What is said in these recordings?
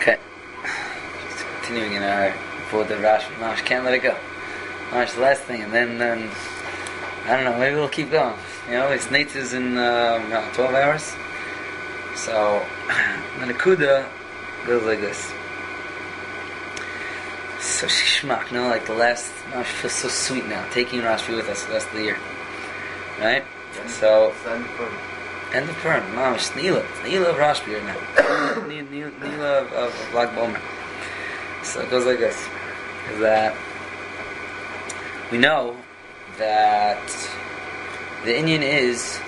Okay. Just continuing in our before the Rashi. Mamash can't let it go. Mamash the last thing, and then I don't know. Maybe we'll keep going. It's Nate's in 12 hours. So the Nakuda goes like this. So shishmak, like the last. Mamash feels so sweet now, taking Rashi with us the rest of the year, right? So. End of Purim, Mamash, Neila of Rashbi right now. Neila of Lag BaOmer. So it goes like this: is that we know that the Indian is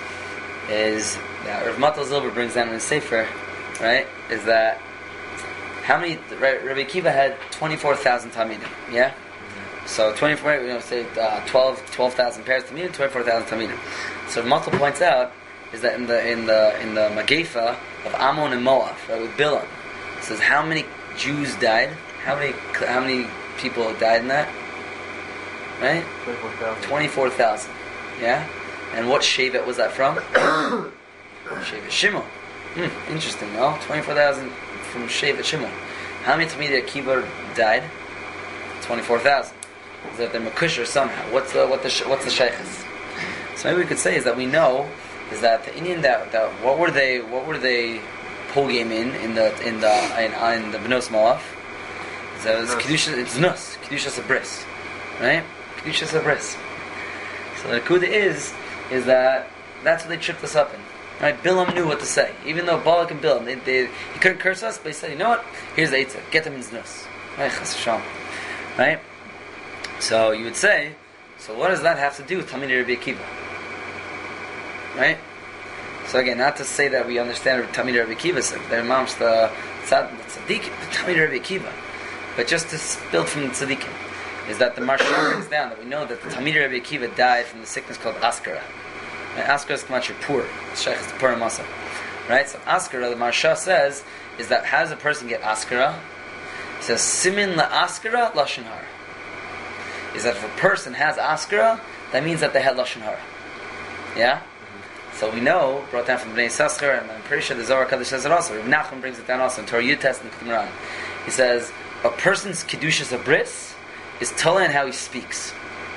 that Rav Matal Zilber brings down in his Sefer, right? Is that how many? Rabbi Akiva had 24,000 Talmidim, yeah. So 24, say 12,000 pairs Talmidim, 24,000 Talmidim. So Rav Matal points out. Is that in the Magefa of Ammon and Moab, right, with Bilam, it says how many Jews died? How many people died in that? Right? 24,000. Yeah? And what Shevet was that from? Shevet Shimon. Interesting, no? 24,000 from Shevet Shimon. How many Talmidei Akiva died? 24,000. Is that they're Makusher somehow? What's the Sheikhs? So maybe we could say is that we know is that the Indian that what were they pogame in the Bnos Moab? So it was Kedusha. It's Nus Kedusha Sabris, right? Kedusha Sabris. So the Kuda is that that's what they tripped us up in. Right? Bilam knew what to say, even though Balak and Bilam he couldn't curse us, but he said, you know what? Here's the Eitzah. Get them in Nus. Right? Chas v'shalom. Right? So you would say, so what does that have to do with Talmidei Rabbi Akiva? Right? So again, not to say that we understand what Talmidei Rabbi Akiva said, their mom's the tzaddik, Talmidei Rabbi Akiva, but just to build from the tzaddikim, is that the Marsha brings down that we know that the Talmidei Rabbi Akiva died from the sickness called Askara. Right? Askara is K'machir Pur, Sheikh is the Purim Masa. Right? So Askara, the Marsha says, is that how does a person get Askara? He says, Simin la Askara Lashon Hara. Is that if a person has Askara, that means that they had Lashon Hara. Yeah? So we know, brought down from Bnei Yissaschar, and I'm pretty sure the Zohar Kaddish says it also. Rav Nachman brings it down also in Torah Yud-Tes and Qumran. He says, a person's Kedushas Abris is Tola in how he speaks.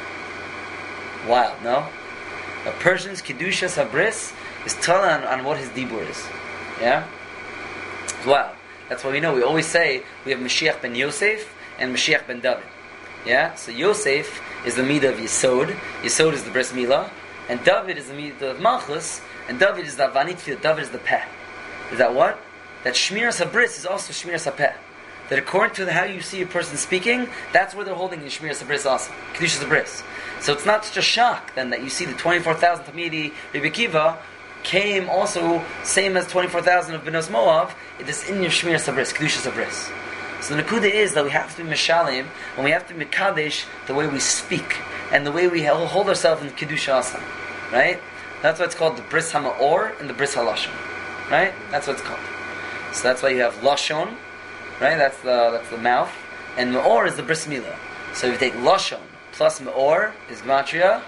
Wild, no? A person's Kedushas Abris is Tola on what his Dibur is. Yeah? It's wild. That's why we know. We always say we have Mashiach ben Yosef and Mashiach ben David. Yeah? So Yosef is the Midah of Yesod. Yesod is the Bris Milah. And David is the Midah of Malchus. And David is the Avanit Fil. David is the Peh. Is that what? That Shmiras HaBris is also Shmiras HaPeh. That according to how you see a person speaking, that's where they're holding in Shmiras HaBris also. Kedushas HaBris. So it's not such a shock then that you see the 24,000 Talmidei Rabbi Akiva came also same as 24,000 of Bnos Moab. It is in your Shmiras HaBris, Kedushas HaBris. So the Nakuda is that we have to be Mishalim and we have to be Mekadesh the way we speak and the way we hold ourselves in Kedusha Asa. Right? That's why it's called the Bris HaMa'or and the Bris HaLashon. Right? That's what it's called. So that's why you have Lashon, right? That's the mouth. And Ma'or is the Bris Milah. So if you take Lashon plus Ma'or is Gematria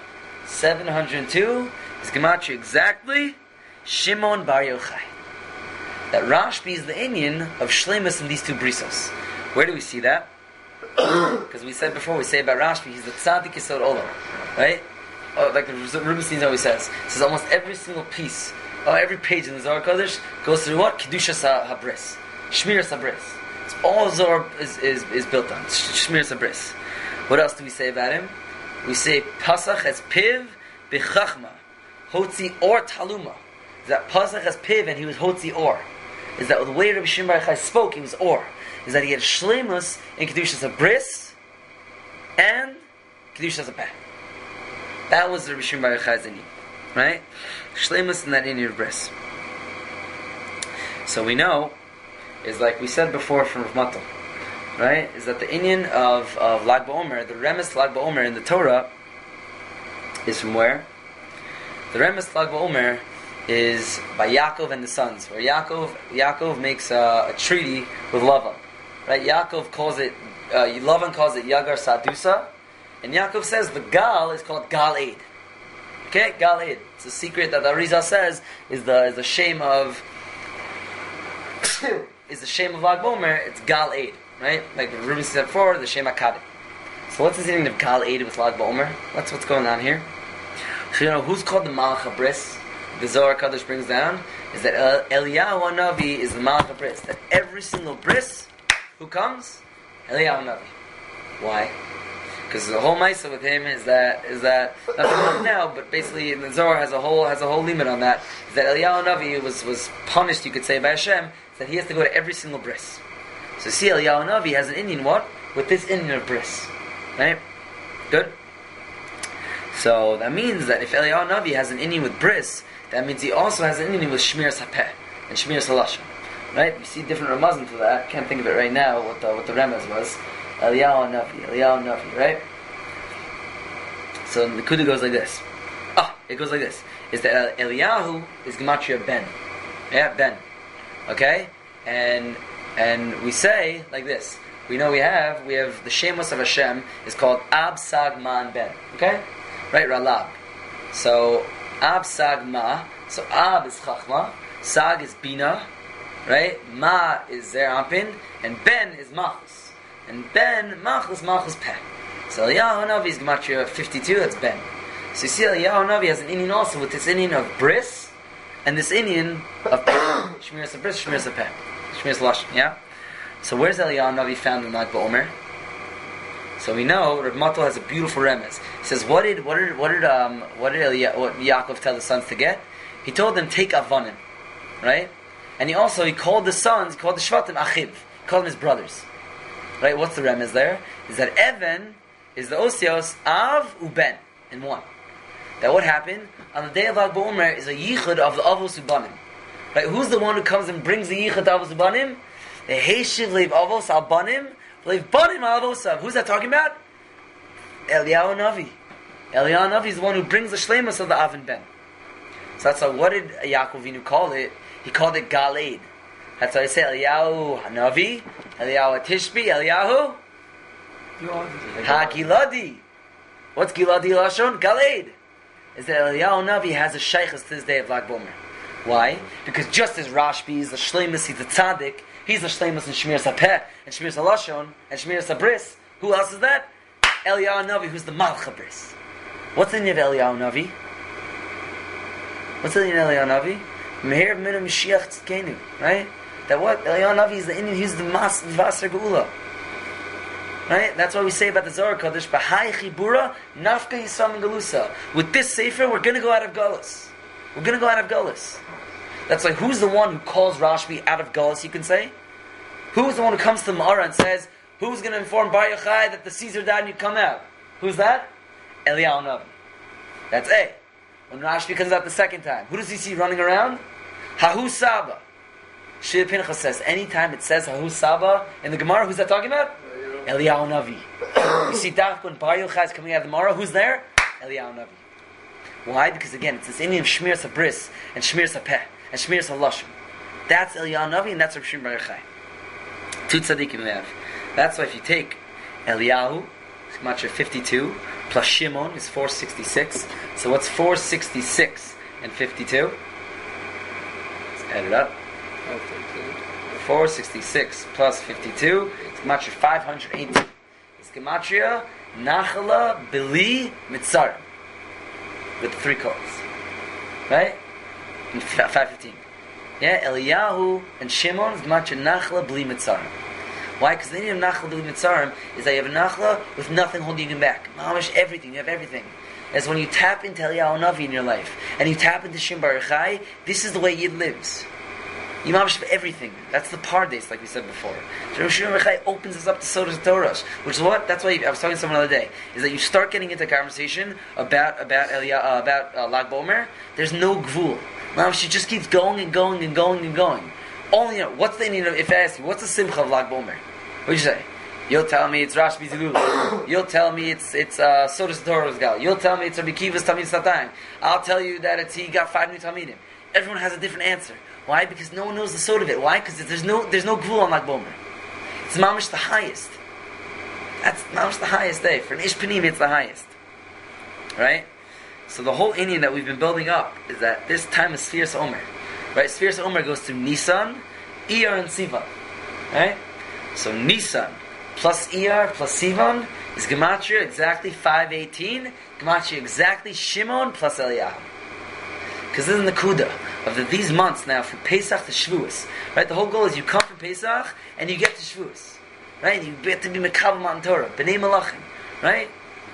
702 is Gematria exactly Shimon Bar Yochai. That Rashbi is the Indian of Shlemus in these two brisos. Where do we see that? Because we said before, we say about Rashbi, he's the Tzaddik Yesod Olam. Right? Like the Rubinstein always says. He says almost every single piece, every page in the Zohar Kodesh goes through what? Kedushas HaBris. Shmiras HaBris. It's all Zohar is built on. Shmiras HaBris. What else do we say about him? We say Pasach as Piv B'chachma. Hotzi Or Taluma. That Pasach has Piv and he was Hotzi Or. Is that the way Rabbi Shimon Bar Yochai spoke, he was Or. Is that he had Shleimus in Kedushas HaBris and Kedushas HaPeh. That was Rabbi Shimon Bar Yochai's Indian. Right? Shleimus in that Indian of Bris. So we know, is like we said before from Rav Matal, right? Is that the Indian of Lag BaOmer, the Remes Lag BaOmer in the Torah, is from where? The Remes Lag BaOmer is by Yaakov and the sons, where Yaakov makes a treaty with Lavan. Right? Yaakov calls it, Lavan calls it Yagar Sadusa, and Yaakov says the Gal is called Gal Eid. Okay, Gal Eid. It's a secret that the Arizal says is the shame of is the Shem of Lag Bomer, it's Gal Eid, right? Like Ruben said before, the Shem HaKadim. So what's the meaning of Gal Eid with Lag Bomer? What's going on here? So who's called the Malach HaBris? The Zohar Kadosh brings down is that Eliyahu HaNavi is the Malach HaBris. That every single bris who comes, Eliyahu HaNavi. Why? Because the whole Maisa with him is that not now, but basically the Zohar has a whole limit on that. Is that Eliyahu HaNavi was punished, you could say, by Hashem, that he has to go to every single bris. So see, Eliyahu HaNavi has an Indian what? With this Indian of bris. Right? Good? So that means that if Eliyahu HaNavi has an Indian with bris, that means he also has an Indian with Shmiras HaPeh and Shmiras HaLashon. Right? We see different Ramazim for that. Can't think of it right now what the Remez was. Eliyahu HaNavi, right? So the Kuda goes like this. It goes like this. Is that Eliyahu is Gematria Ben. Yeah, Ben. Okay? And we say like this. We know we have the Shemos of Hashem is called Ab Sag Man Ben. Okay? Right? Ralab. So Ab Sag Ma. So Ab is Chachma. Sag is Bina. Right? Ma is Zer Ampin. And Ben is Machus. And Ben, Machus Peh. So Eliyahu HaNavi is Gematria 52, that's Ben. So you see Eliyahu HaNavi has an Indian also with this Indian of Bris and this Indian of Shmiras of Bris, Shmiras of Peh. Shmiras Lashon, yeah? So where's Eliyahu HaNavi found in Lag BaOmer? So we know Rav Matal has a beautiful remez. He says, what did Yaakov tell the sons to get? He told them take Avanim, right? And he called the sons, he called the Shvatim Achiv. He called them his brothers. Right? What's the remez there? Is that Evan is the Osios Av Uben in one. That what happened on the day of Lag BaOmer is a yichud of the Avos Ubanim. Right? Who's the one who comes and brings the yichud of Avos Ubanim? The Heishiv Leiv Avos Al Banim Leiv Banim Al Avosav. Who's that talking about? Eliyahu HaNavi. Eliyahu HaNavi is the one who brings the shleimus of the Av and Ben. So that's how. What did Yaakov Avinu call it? He called it Galeid. That's why I say Eliyahu HaNavi, Eliyahu HaTishbi, Eliyahu HaGiladi. What's Giladi Lashon? Galeid. Is that Eliyahu HaNavi has a shaykhus to this day of Lag BaOmer. Why? Because just as Rashbi is the shleimus, he's the tzaddik, he's the shleimus in Shmiras HaPeh, and Shmiras HaLashon, and Shmiras HaBris. Who else is that? Eliyahu HaNavi, who's the Malach HaBris. What's the name of Eliyahu HaNavi? What's the name of Eliyahu HaNavi? Meher Minam Mashiach Tzidkenu, right? That what? Eliyahu HaNavi is the Indian, he's the Vaser Geula. Right? That's why we say about the Zohar Kodesh, B'hai Chibura, Nafka Yisam and Galusa. With this Sefer, we're going to go out of Galus. We're going to go out of Galus. That's like, who's the one who calls Rashbi out of Galus, you can say? Who's the one who comes to the Ma'ara and says, who's going to inform Bar Yochai that the Caesar died and you come out? Who's that? Eliyahu HaNavi. That's A. When Rashbi comes out the second time, who does he see running around? Hahu Saba. Shir Pinchas says, anytime it says Hahu Saba in the Gemara, who's that talking about? Eliyahu HaNavi. You see Daf when Bar Yochai is coming out of the Gemara, who's there? Eliyahu HaNavi. Why? Because again, it's this Indian of Shmiras HaBris and Shmiras HaPeh and Shmiras HaLashon. That's Eliyahu HaNavi and that's Rav Shimon Bar Yochai. Two tzaddikim we have. That's why if you take Eliyahu, it's Gematria 52, plus Shimon is 466. So what's 466 and 52? Let's add it up. 466 plus 52. It's Gematria 518. It's Gematria Nachala Bili Mitzarim. With 3 colors. Right? And 515. Yeah, Eliyahu and Shimon is Gematria Nachala Bili Mitzarim. Why? Because the name of Nachla Bili Mitzarim is that you have a Nachla with nothing holding you back. Mamish, everything. You have everything. As when you tap into Eliyahu HaNavi in your life, and you tap into Shimon Bar Yochai, this is the way Yid lives. You mamish have everything. That's the pardes, like we said before. So Shimon Bar Yochai opens us up to Sodas Torah, which is what? That's why I was talking to someone the other day. Is that you start getting into a conversation about Lag BaOmer. There's no gvul. Mamish, it just keeps going and going and going and going. Only, what's the Indian of, if I ask you, what's the simcha of Lag BaOmer? What do you say? You'll tell me it's Rashbi Zilul. You'll tell me it's Sodas Torah's Gal. You'll tell me it's Rabbi Kiva's Talmid Satang. I'll tell you that he got 5 new Talmidim. Everyone has a different answer. Why? Because no one knows the sort of it. Why? Because there's no gvul on Lag BaOmer. It's mamish the highest. That's mamish the highest day. For an Ish Panim, it's the highest. Right? So the whole Indian that we've been building up is that this time is Sfiras Omer. Right? Sfiras Omer goes through Nisan, Iyar, and Sivan. Right? So Nisan plus Iyar plus Sivan is Gematria exactly 518. Gematria exactly Shimon plus Eliyahu. Because this is the Nakuda of these months now from Pesach to Shavuos. Right? The whole goal is you come from Pesach and you get to Shavuos. Right? You get to be Mekabel Matan Torah. B'nai Malachim. Right?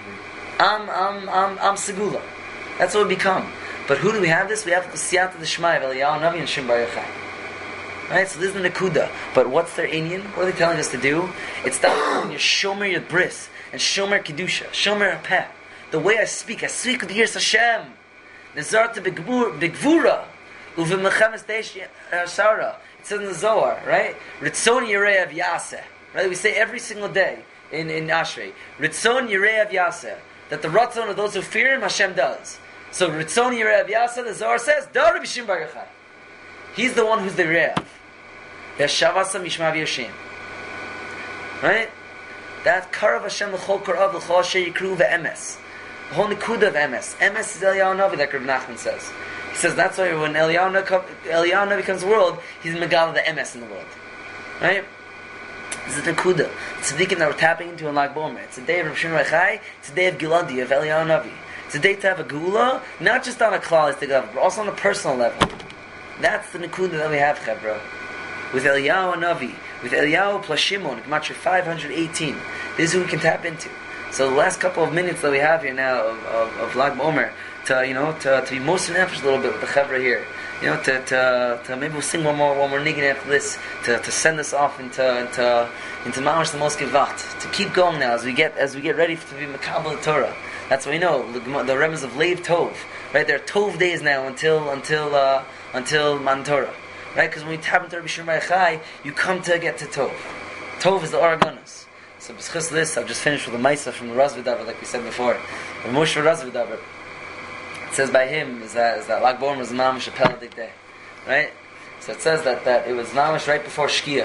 I'm Segula. That's what we become. But who do we have this? We have the Siyata the Shmai of Eliyahu Navi and Shimon Bar Yochai. Right? So this is the Nakuda. But what's their Inyan? What are they telling us to do? It's that when you shomer your bris and shomer Kedusha, shomer Peh. The way I speak with the Yiras Hashem. Nezarta Begvura Uvimlechemes Deish Shara. It says in the Zohar, right? Ritzon Yirei Av Yaseh. Right? We say every single day in Ashrei. Ritzon Yirei Av Yaseh. That the Ratzon of those who fear him, Hashem does. So Ritzon Yirei Av Yaseh, the Zohar says, Dar Rabbi Shimon Bar Yochai. He's the one who's the Re'av. Yashavasa Mishma V'Yashem. Right? That Karav Hashem L'chol Karav L'chol Asher Yikru V'Emes. The whole Nikuda of Emes. Emes is Eliyahu Navi, like Reb Nachman says. He says that's why when Eliyahu Navi comes to the world, he's Megala the Emes in the world. Right? This is the Nikuda. It's a tzaddikim that we're tapping into in Lag Bomer. It's a day of Reb Shimon Bar Yochai. It's a day of Giladi, of Eliyahu Navi. It's a day to have a Geula, not just on a klalistic level, but also on a personal level. That's the Nikuda that we have, Chevra. With Eliyahu Navi, with Eliyahu plus Shimon, Gematria 518. This is who we can tap into. So the last couple of minutes that we have here now of Lag Bomer, to be most nefesh a little bit with the Chevra here, to maybe we'll sing one more niggin after this, to send us off into Mamash the Mos Gevat, to keep going now as we get ready to be Mekabel Torah. That's what we know. The remnants of Leiv Tov, right? There are Tov days now until Matan Torah, right? Because when we tap into Rabbi Shimon Bar Yochai, you come to get to Tov. Tov is the Oregonas. So b'schus this, I've just finished with a Maisa from the Razvidavar, like we said before. The Moshe Razvidavar. It says by him is that Lag Bomer was Mamash a Peladik day, right? So it says that it was Mamash right before Shkia,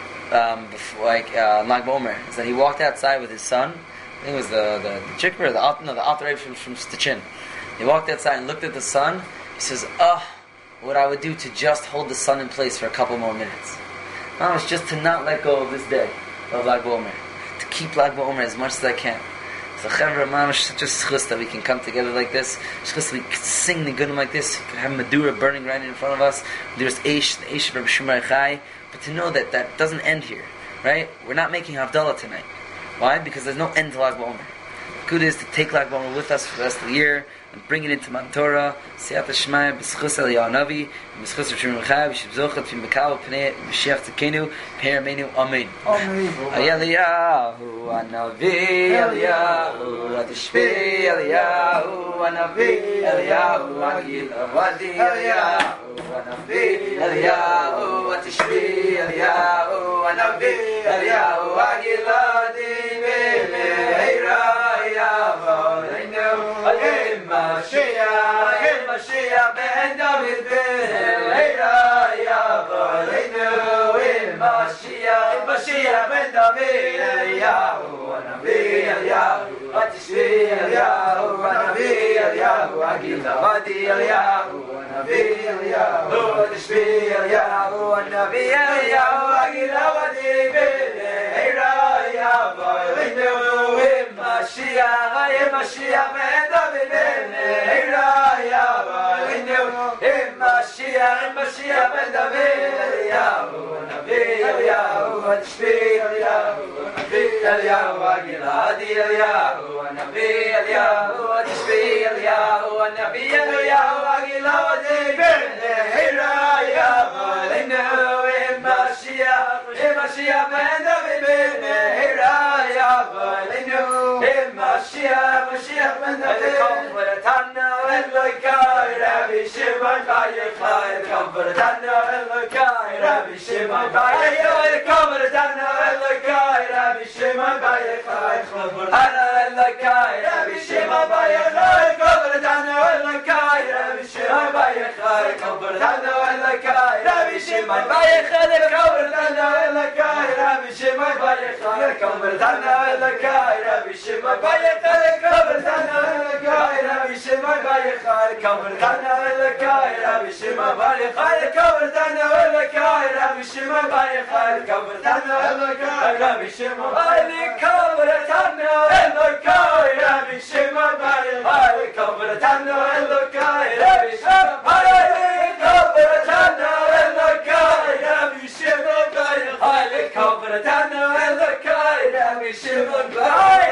Lag Bomer, is that he walked outside with his son. I think it was the Chikber, the Alter Rebbe from Stichin. He walked outside and looked at the sun. He says, what I would do to just hold the sun in place for a couple more minutes. Mamash, just to not let go of this day of Lag Bomer. To keep Lag Bomer as much as I can. So Chevra Mamash, such a schus that we can come together like this. Schus we can sing the Nigunim like this. We can have Madura burning right in front of us. There's the Eish of Rabbi Shimon Bar Yochai. But to know that doesn't end here, right? We're not making Havdalah tonight. Why? Because there's no end to Lag Bomer. The good is to take Lag Bomer with us for the rest of the year and bring it into Matan Torah. Siyata Shmaya b'schus Eliyahu Navi b'schus Rabbi Shimon Bar Yochai b'shibzochat v'im b'kal v'pnei b'shiach tzekenu b'her Amen. Eliyahu Navi Eliyahu Atishvi Eliyahu Navi Eliyahu Agiladi Eliyahu Navi Eliyahu Atishvi Eliyahu Navi Eliyahu Agiladi Meira Yavo Mashiach ben David Meira Yavo Mashiach ben David Eliyahu Navi Eliyahu Atishvi Eliyahu Navi Eliyahu Agiladi Eliyahu Navi Eliyahu Atishvi Eliyahu Navi Eliyahu Agiladi Meira Yavo Mashiach ben David Meira Yavo Mashiach ben David Eliyahu Navi Eliyahu Atishvi Eliyahu Navi Eliyahu Agiladi Eliyahu Navi Eliyahu Atishvi Eliyahu Navi Eliyahu Agiladi Meira Yavo Mashiach ben David Meira Yavo Mashiach ben David Comfortana Elokai Rabbi Shimon Bar Yochai Comfortana Elokai Rabbi Shimon Bar Yochai Comfortana Elokai Rabbi Shimon Bar Yochai Comfortana Elokai Rabbi Shimon Bar Yochai Comfortana Elokai Rabbi Shimon Bar Yochai Comfortana Elokai Rabbi Shimon Bar Yochai Comfortana Elokai Rabbi Shimon Bar Yochai Comfortana Elokai Rabbi Shimon Bar Yochai Comfortana Elokai Rabbi Shimon Bar Yochai Comfortana Elokai Rabbi Shimon Bar Yochai Comfortana Elokai Rabbi Shimon Bar Yochai Hayli Kabratano Elokai Rabbi Shimon Hayli Kabratano Elokai Rabbi Shimon Hayli Kabratano Elokai Rabbi Shimon Hayli Kabratano Elokai Rabbi Shimon Hayli Kabratano Elokai Rabbi Shimon